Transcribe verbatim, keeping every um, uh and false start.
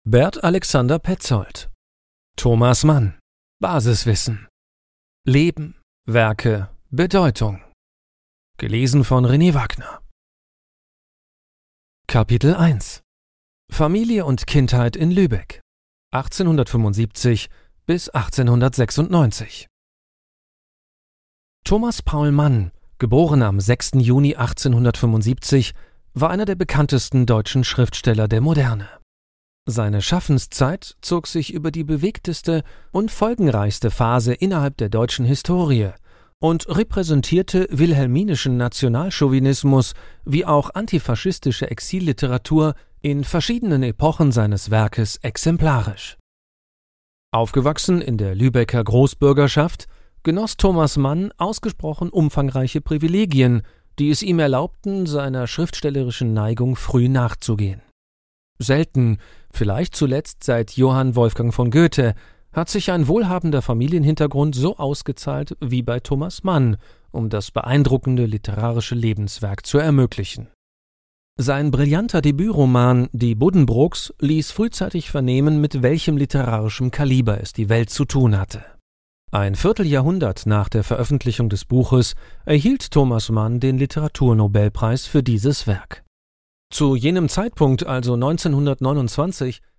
Bert Alexander Petzold. Thomas Mann. Basiswissen. Leben, Werke, Bedeutung. Gelesen von René Wagner. Kapitel eins. Familie und Kindheit in Lübeck. achtzehnhundertfünfundsiebzig bis achtzehnhundertsechsundneunzig. Thomas Paul Mann, geboren am sechsten Juni achtzehnhundertfünfundsiebzig, war einer der bekanntesten deutschen Schriftsteller der Moderne. Seine Schaffenszeit zog sich über die bewegteste und folgenreichste Phase innerhalb der deutschen Historie und repräsentierte wilhelminischen Nationalchauvinismus wie auch antifaschistische Exilliteratur in verschiedenen Epochen seines Werkes exemplarisch. Aufgewachsen in der Lübecker Großbürgerschaft, genoss Thomas Mann ausgesprochen umfangreiche Privilegien, die es ihm erlaubten, seiner schriftstellerischen Neigung früh nachzugehen. Selten, vielleicht zuletzt seit Johann Wolfgang von Goethe, hat sich ein wohlhabender Familienhintergrund so ausgezahlt wie bei Thomas Mann, um das beeindruckende literarische Lebenswerk zu ermöglichen. Sein brillanter Debütroman »Die Buddenbrooks« ließ frühzeitig vernehmen, mit welchem literarischem Kaliber es die Welt zu tun hatte. Ein Vierteljahrhundert nach der Veröffentlichung des Buches erhielt Thomas Mann den Literaturnobelpreis für dieses Werk. Zu jenem Zeitpunkt, also neunzehnhundertneunundzwanzig,